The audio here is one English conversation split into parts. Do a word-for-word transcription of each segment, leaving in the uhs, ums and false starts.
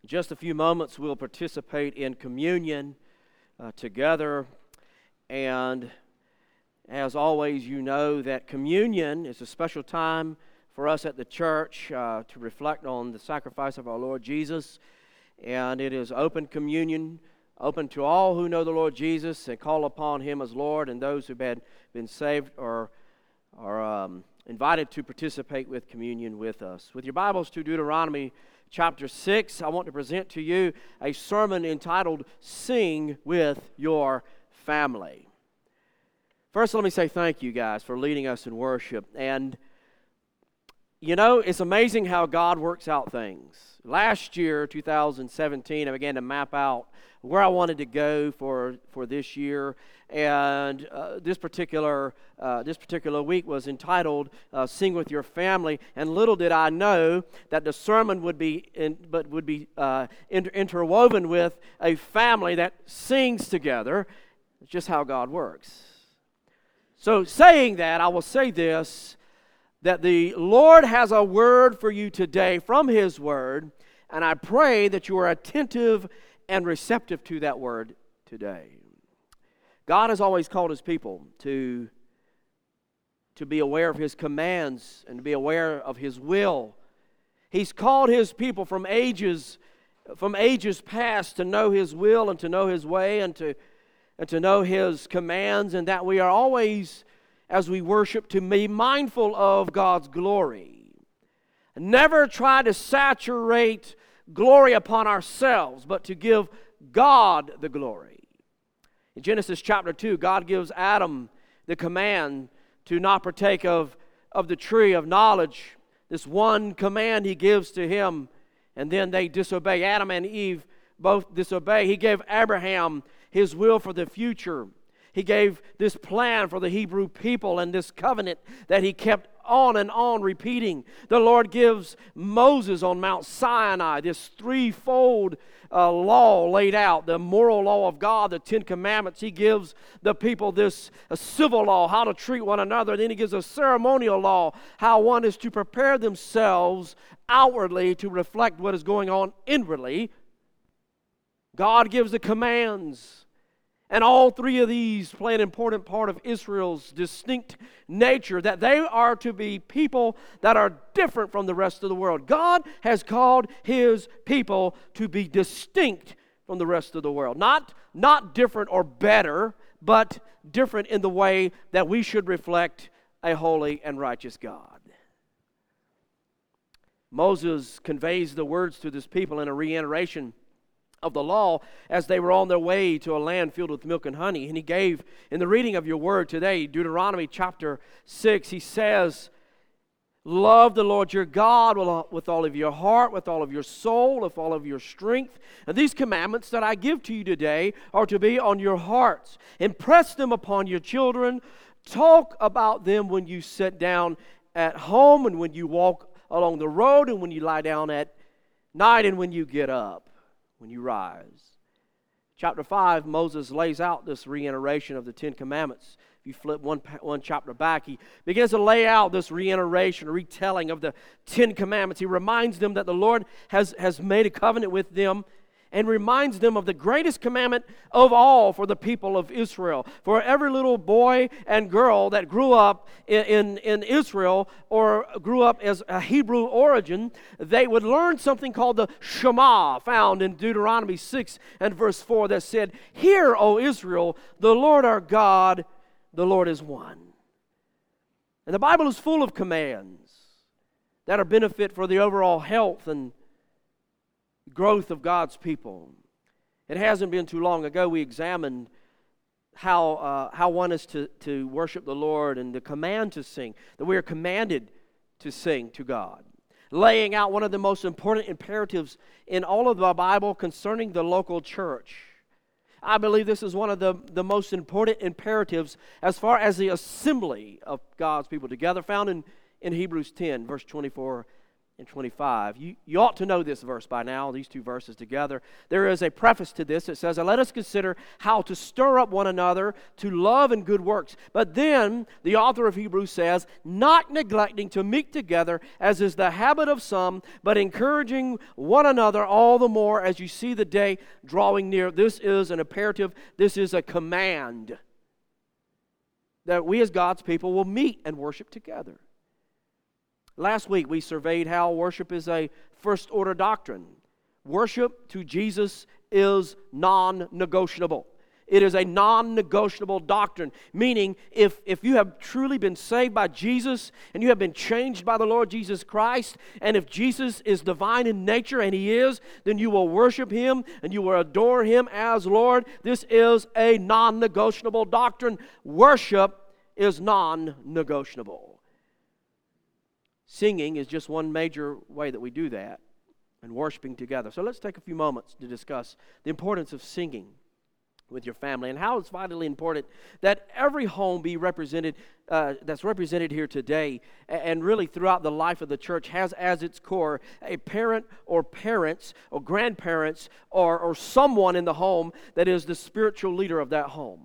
just a few moments, we'll participate in communion uh, together. And as always, you know that communion is a special time for us at the church uh, to reflect on the sacrifice of our Lord Jesus. And it is open communion, open to all who know the Lord Jesus and call upon Him as Lord, and those who've been, been saved are, are um, invited to participate with communion with us. With your Bibles to Deuteronomy chapter six, I want to present to you a sermon entitled, Sing with Your Family. First, let me say thank you guys for leading us in worship. And you know, it's amazing how God works out things. Last year, two thousand seventeen, I began to map out where I wanted to go for, for this year. And uh, this particular uh, this particular week was entitled uh, "Sing with Your Family." And little did I know that the sermon would be in, but would be uh, inter- interwoven with a family that sings together. It's just how God works. So, saying that, I will say this: that the Lord has a word for you today from His Word, and I pray that you are attentive and receptive to that word today. God has always called His people to, to be aware of His commands and to be aware of His will. He's called His people from ages, from ages past to know His will and to know His way and to, and to know His commands, and that we are always, as we worship, to be mindful of God's glory. Never try to saturate glory upon ourselves, but to give God the glory. In Genesis chapter two, God gives Adam the command to not partake of, of the tree of knowledge. This one command He gives to him, and then they disobey. Adam and Eve both disobey. He gave Abraham his will for the future. He gave this plan for the Hebrew people and this covenant that He kept on and on repeating. The Lord gives Moses on Mount Sinai this threefold uh, law laid out, the moral law of God, the Ten Commandments. He gives the people this a civil law, how to treat one another. Then He gives a ceremonial law, how one is to prepare themselves outwardly to reflect what is going on inwardly. God gives the commands. And all three of these play an important part of Israel's distinct nature, that they are to be people that are different from the rest of the world. God has called His people to be distinct from the rest of the world. Not, not different or better, but different in the way that we should reflect a holy and righteous God. Moses conveys the words to this people in a reiteration of the law as they were on their way to a land filled with milk and honey. And he gave, in the reading of your word today, Deuteronomy chapter six, he says, love the Lord your God with all of your heart, with all of your soul, with all of your strength. And these commandments that I give to you today are to be on your hearts. Impress them upon your children. Talk about them when you sit down at home and when you walk along the road and when you lie down at night and when you get up, when you rise. Chapter five, Moses lays out this reiteration of the Ten Commandments. If you flip one, one chapter back, he begins to lay out this reiteration, retelling of the Ten Commandments. He reminds them that the Lord has, has made a covenant with them, and reminds them of the greatest commandment of all for the people of Israel. For every little boy and girl that grew up in, in, in Israel or grew up as a Hebrew origin, they would learn something called the Shema, found in Deuteronomy six and verse four, that said, "Hear, O Israel, the Lord our God, the Lord is one." And the Bible is full of commands that are benefit for the overall health and growth of God's people. It hasn't been too long ago we examined how uh, how one is to, to worship the Lord and the command to sing, that we are commanded to sing to God, laying out one of the most important imperatives in all of the Bible concerning the local church. I believe this is one of the, the most important imperatives as far as the assembly of God's people together, found in, in Hebrews ten, verse twenty-four and twenty-five. You, you ought to know this verse by now, these two verses together. There is a preface to this. It says, "And let us consider how to stir up one another to love and good works." But then the author of Hebrews says, "Not neglecting to meet together, as is the habit of some, but encouraging one another all the more as you see the day drawing near." This is an imperative. This is a command that we as God's people will meet and worship together. Last week we surveyed how worship is a first-order doctrine. Worship to Jesus is non-negotiable. It is a non-negotiable doctrine, meaning if, if you have truly been saved by Jesus and you have been changed by the Lord Jesus Christ, and if Jesus is divine in nature, and He is, then you will worship Him and you will adore Him as Lord. This is a non-negotiable doctrine. Worship is non-negotiable. Singing is just one major way that we do that, and worshiping together. So let's take a few moments to discuss the importance of singing with your family and how it's vitally important that every home be represented, uh, that's represented here today and really throughout the life of the church has as its core a parent or parents or grandparents or, or someone in the home that is the spiritual leader of that home.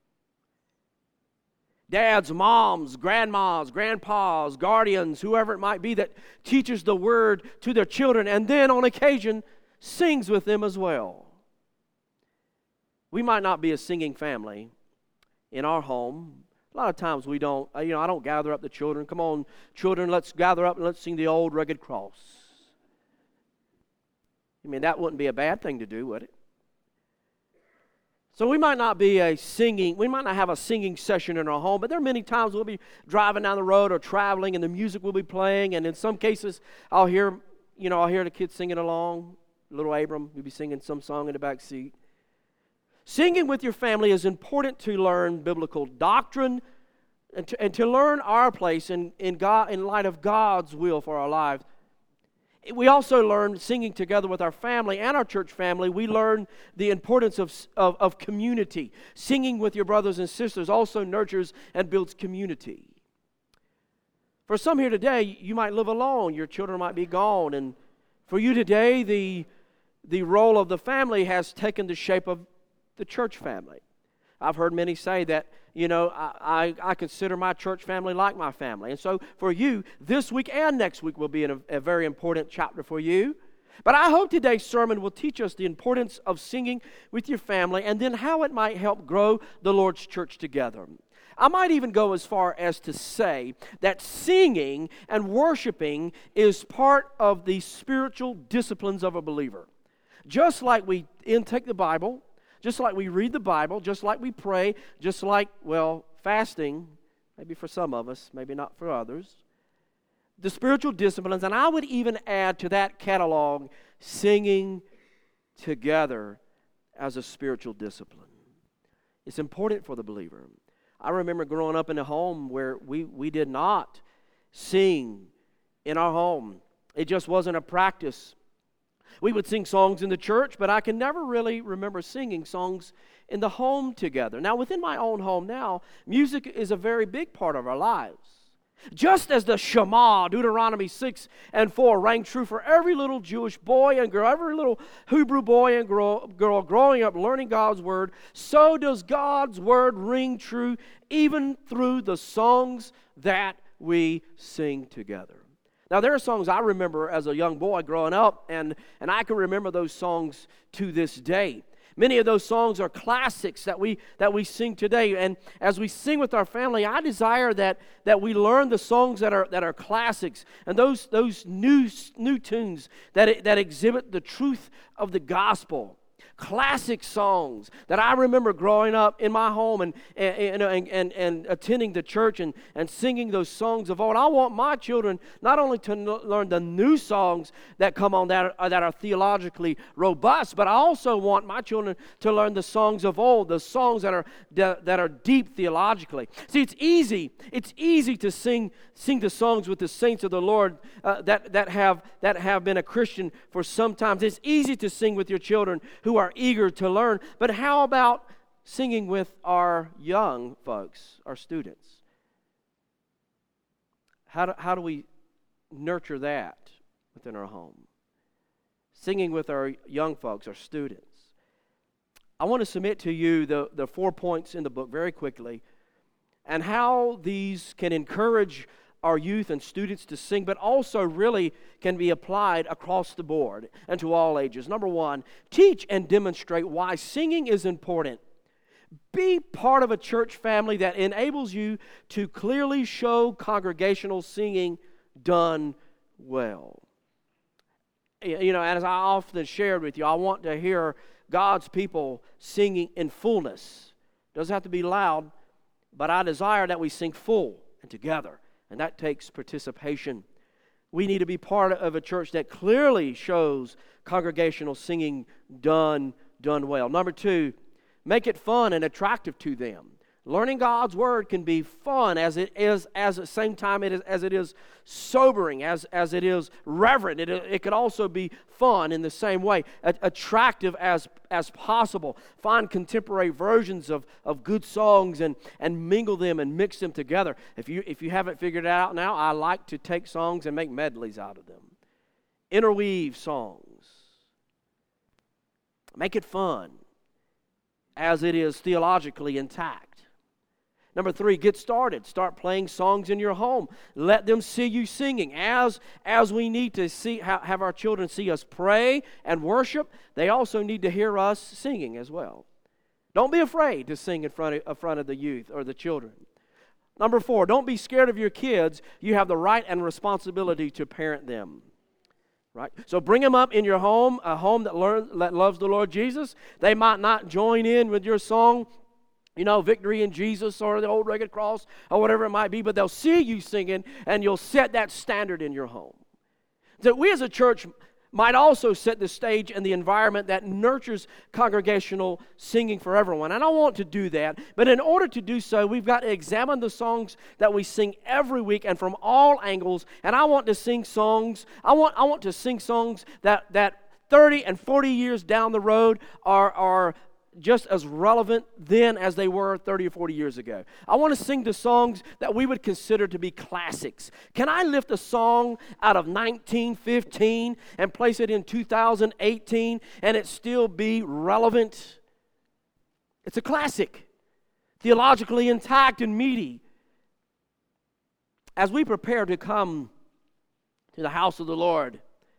Dads, moms, grandmas, grandpas, guardians, whoever it might be that teaches the word to their children and then on occasion sings with them as well. We might not be a singing family in our home. A lot of times we don't, you know, I don't gather up the children. Come on, children, let's gather up and let's sing the old rugged cross. I mean, that wouldn't be a bad thing to do, would it? So we might not be a singing, we might not have a singing session in our home, but there are many times we'll be driving down the road or traveling and the music will be playing, and in some cases I'll hear, you know, I'll hear the kids singing along. Little Abram will be singing some song in the back seat. Singing with your family is important to learn biblical doctrine and to, and to learn our place in, in, God, in light of God's will for our lives. We also learn singing together with our family and our church family. We learn the importance of, of, of community. Singing with your brothers and sisters also nurtures and builds community. For some here today, you might live alone. Your children might be gone. And for you today, the, the role of the family has taken the shape of the church family. I've heard many say that, you know, I, I, I consider my church family like my family. And so for you, this week and next week will be in a, a very important chapter for you. But I hope today's sermon will teach us the importance of singing with your family and then how it might help grow the Lord's church together. I might even go as far as to say that singing and worshiping is part of the spiritual disciplines of a believer. Just like we intake the Bible, just like we read the Bible, just like we pray, just like, well, fasting, maybe for some of us, maybe not for others. The spiritual disciplines, and I would even add to that catalog singing together as a spiritual discipline. It's important for the believer. I remember growing up in a home where we, we did not sing in our home. It just wasn't a practice. We would sing songs in the church, but I can never really remember singing songs in the home together. Now, within my own home now, music is a very big part of our lives. Just as the Shema, Deuteronomy six and four, rang true for every little Jewish boy and girl, every little Hebrew boy and girl, girl growing up learning God's Word, so does God's Word ring true even through the songs that we sing together. Now, there are songs I remember as a young boy growing up, and, and I can remember those songs to this day. Many of those songs are classics that we that we sing today. And as we sing with our family, I desire that, that we learn the songs that are that are classics and those those new new tunes that that exhibit the truth of the gospel. Classic songs that I remember growing up in my home and and, and, and, and attending the church and, and singing those songs of old. I want my children not only to learn the new songs that come on that are, that are theologically robust, but I also want my children to learn the songs of old, the songs that are that are deep theologically. See, it's easy. It's easy to sing sing the songs with the saints of the Lord uh, that that have that have been a Christian for some time. It's easy to sing with your children who are eager to learn, but how about singing with our young folks, our students? How do, how do we nurture that? within our home. Singing with our young folks, our students. I want to submit to you the, the four points in the book very quickly and how these can encourage our youth and students to sing, but also really can be applied across the board and to all ages. Number one, teach and demonstrate why singing is important. Be part of a church family that enables you to clearly show congregational singing done well. You know, as I often shared with you, I want to hear God's people singing in fullness. Doesn't have to be loud, but I desire that we sing full and together, and that takes participation. We need to be part of a church that clearly shows congregational singing done, done well. Number two, make it fun and attractive to them. Learning God's Word can be fun as it is, as at the same time it is, as it is sobering, as, as it is reverent. It, it could also be fun in the same way, attractive as, as possible. Find contemporary versions of, of good songs and, and mingle them and mix them together. If you, if you haven't figured it out now, I like to take songs and make medleys out of them. Interweave songs. Make it fun as it is theologically intact. Number three, get started. Start playing songs in your home. Let them see you singing. As, as we need to see have our children see us pray and worship, they also need to hear us singing as well. Don't be afraid to sing in front of, in front of the youth or the children. Number four, don't be scared of your kids. You have the right and responsibility to parent them. Right? So bring them up in your home, a home that, learn, that loves the Lord Jesus. They might not join in with your song, you know, Victory in Jesus or the Old Rugged Cross or whatever it might be, but they'll see you singing and you'll set that standard in your home. So we as a church might also set the stage and the environment that nurtures congregational singing for everyone. And I want to do that, but in order to do so, we've got to examine the songs that we sing every week and from all angles. And I want to sing songs, I want I want to sing songs that, that thirty and forty years down the road are, are just as relevant then as they were thirty or forty years ago. I want to sing the songs that we would consider to be classics. Can I lift a song out of nineteen fifteen and place it in two thousand eighteen and it still be relevant? It's a classic, theologically intact and meaty. As we prepare to come to the house of the Lord,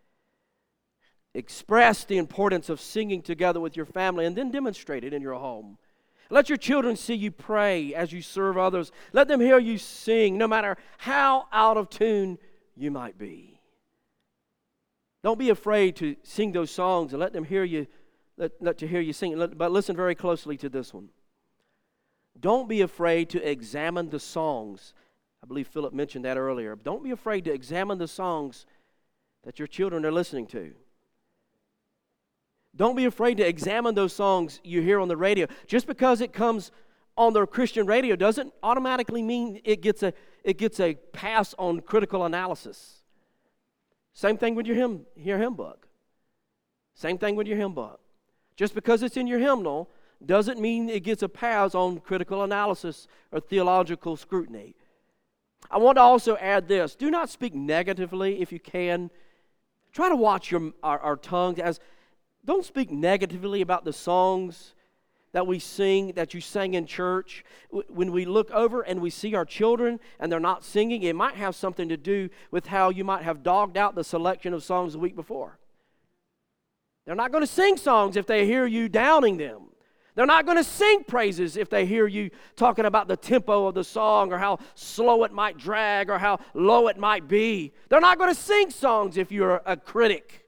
express the importance of singing together with your family and then demonstrate it in your home. Let your children see you pray as you serve others. Let them hear you sing, no matter how out of tune you might be. Don't be afraid to sing those songs and let them hear you, let, let you hear you sing. But listen very closely to this one. Don't be afraid to examine the songs. I believe Philip mentioned that earlier. Don't be afraid to examine the songs that your children are listening to. Don't be afraid to examine those songs you hear on the radio. Just because it comes on the Christian radio doesn't automatically mean it gets a it gets a pass on critical analysis. Same thing with your hymn, your hymn book. Same thing with your hymn book. Just because it's in your hymnal doesn't mean it gets a pass on critical analysis or theological scrutiny. I want to also add this. Do not speak negatively if you can. Try to watch your our, our tongues as Don't speak negatively about the songs that we sing, that you sang in church. When we look over and we see our children and they're not singing, it might have something to do with how you might have dogged out the selection of songs the week before. They're not going to sing songs if they hear you downing them. They're not going to sing praises if they hear you talking about the tempo of the song or how slow it might drag or how low it might be. They're not going to sing songs if you're a critic.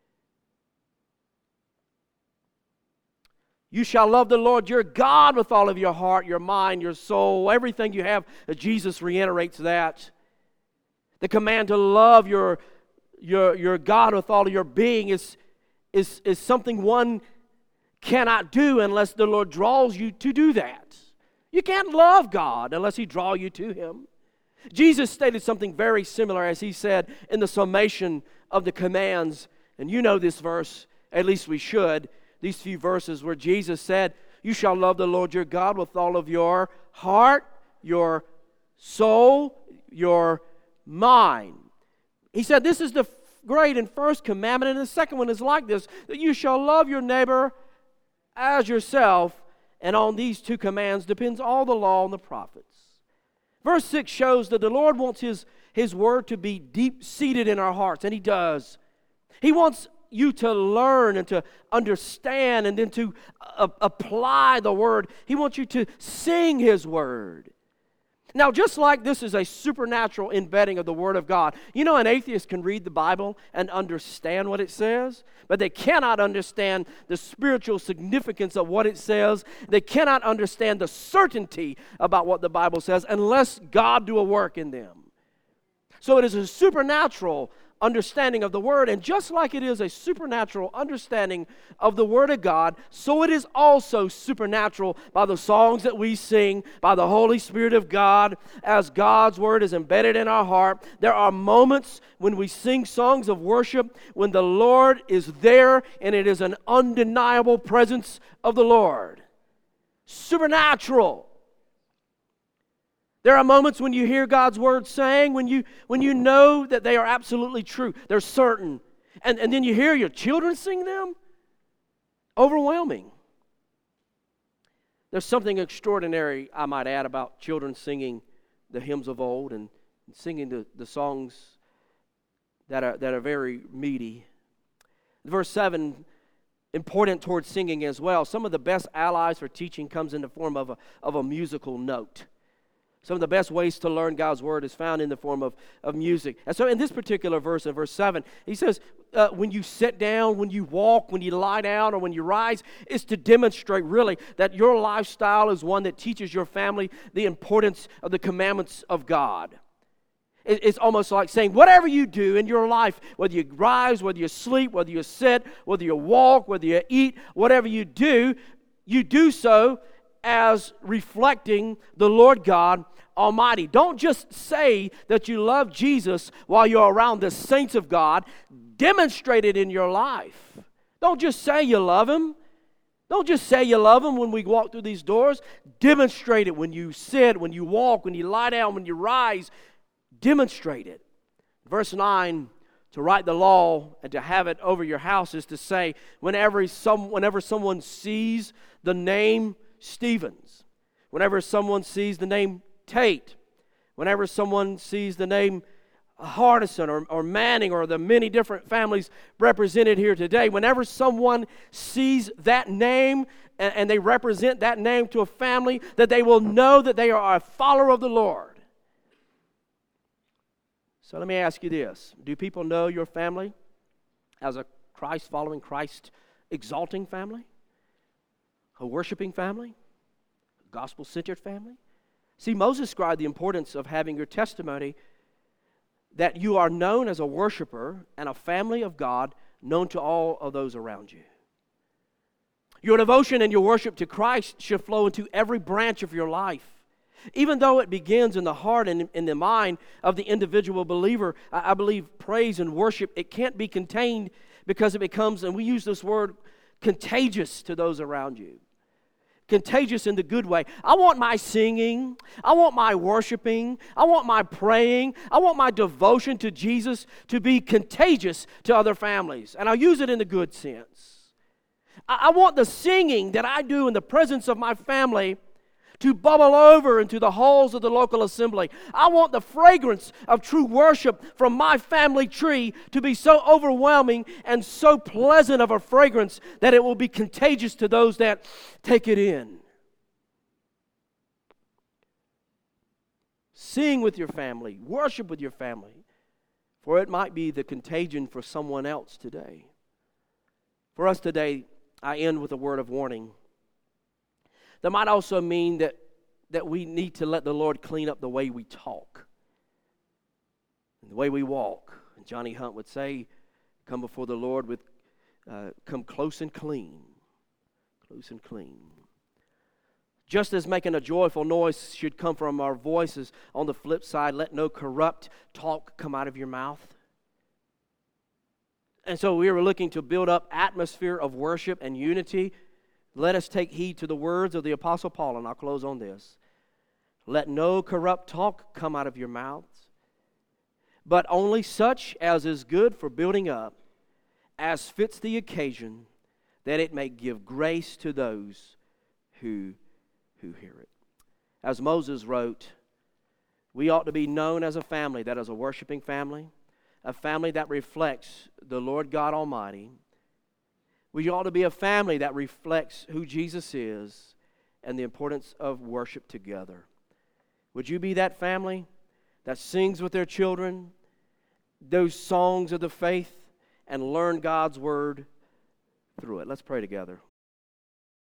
You shall love the Lord your God with all of your heart, your mind, your soul, everything you have. Jesus reiterates that. The command to love your, your, your God with all of your being is, is, is something one cannot do unless the Lord draws you to do that. You can't love God unless He draws you to Him. Jesus stated something very similar as He said in the summation of the commands, and you know this verse, at least we should, these few verses where Jesus said, you shall love the Lord your God with all of your heart, your soul, your mind. He said this is the great and first commandment, and the second one is like this, that you shall love your neighbor as yourself, and on these two commands depends all the law and the prophets. Verse six shows that the Lord wants His, His word to be deep-seated in our hearts, and He does. He wants you to learn and to understand and then to uh, apply the word. He wants you to sing His word. Now, just like this is a supernatural embedding of the Word of God, you know, an atheist can read the Bible and understand what it says, but they cannot understand the spiritual significance of what it says. They cannot understand the certainty about what the Bible says unless God do a work in them. So it is a supernatural understanding of the Word, and just like it is a supernatural understanding of the Word of God, so it is also supernatural by the songs that we sing, by the Holy Spirit of God, as God's Word is embedded in our heart. There are moments when we sing songs of worship when the Lord is there, and it is an undeniable presence of the Lord. Supernatural. There are moments when you hear God's word saying, when you when you know that they are absolutely true, they're certain, and, and then you hear your children sing them. Overwhelming. There's something extraordinary, I might add, about children singing the hymns of old and, and singing the, the songs that are that are very meaty. Verse seven, important towards singing as well. Some of the best allies for teaching comes in the form of a, of a musical note. Some of the best ways to learn God's word is found in the form of, of music. And so in this particular verse, in verse seven, he says, uh, when you sit down, when you walk, when you lie down, or when you rise, is to demonstrate really that your lifestyle is one that teaches your family the importance of the commandments of God. It, it's almost like saying, whatever you do in your life, whether you rise, whether you sleep, whether you sit, whether you walk, whether you eat, whatever you do, you do so as reflecting the Lord God Almighty. Don't just say that you love Jesus while you're around the saints of God. Demonstrate it in your life. Don't just say you love Him. Don't just say you love Him when we walk through these doors. Demonstrate it when you sit, when you walk, when you lie down, when you rise. Demonstrate it. Verse nine, to write the law and to have it over your house is to say, whenever, some, whenever someone sees the name Stevens, whenever someone sees the name Tate, whenever someone sees the name Hardison or, or Manning or the many different families represented here today, whenever someone sees that name and, and they represent that name to a family, that they will know that they are a follower of the Lord. So let me ask you this. Do people know your family as a Christ-following, Christ-exalting family? A worshiping family? A gospel-centered family? See, Moses described the importance of having your testimony that you are known as a worshiper and a family of God known to all of those around you. Your devotion and your worship to Christ should flow into every branch of your life. Even though it begins in the heart and in the mind of the individual believer, I believe praise and worship, it can't be contained because it becomes, and we use this word, contagious to those around you. Contagious in the good way. I want my singing, I want my worshiping, I want my praying, I want my devotion to Jesus to be contagious to other families. And I'll use it in the good sense. I, I want the singing that I do in the presence of my family to bubble over into the halls of the local assembly. I want the fragrance of true worship from my family tree to be so overwhelming and so pleasant of a fragrance that it will be contagious to those that take it in. Sing with your family, worship with your family, for it might be the contagion for someone else today. For us today, I end with a word of warning. That might also mean that, that we need to let the Lord clean up the way we talk and the way we walk. And Johnny Hunt would say, come before the Lord with, uh, come close and clean. Close and clean. Just as making a joyful noise should come from our voices, on the flip side, let no corrupt talk come out of your mouth. And so we are looking to build up atmosphere of worship and unity. Let us take heed to the words of the Apostle Paul, and I'll close on this. Let no corrupt talk come out of your mouths, but only such as is good for building up, as fits the occasion, that it may give grace to those who, who hear it. As Moses wrote, we ought to be known as a family that is a worshiping family, a family that reflects the Lord God Almighty. We ought to be a family that reflects who Jesus is and the importance of worship together. Would you be that family that sings with their children those songs of the faith and learn God's Word through it? Let's pray together.